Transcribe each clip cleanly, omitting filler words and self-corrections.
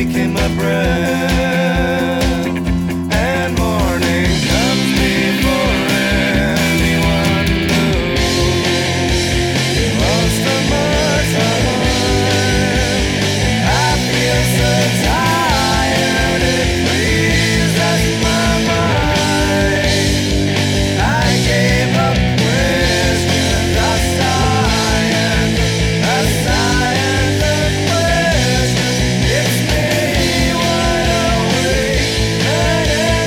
taking my breath, and morning comes before anyone knew. Most of my time, I feel so tired, it freezes my mind. I gave up questions, a science of questions. It's me wide awake night and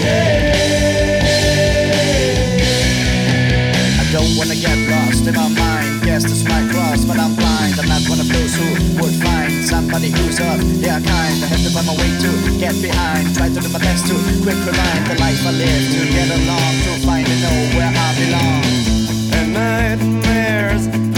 day. I don't wanna get lost in my mind. Guess this might cross, but I'm blind. I'm not one of those who would find somebody who's up, they are kind. I have to find my way to get behind. Try to do my best to quick rewind the life I live, to get along, to find and know where I belong. And nightmares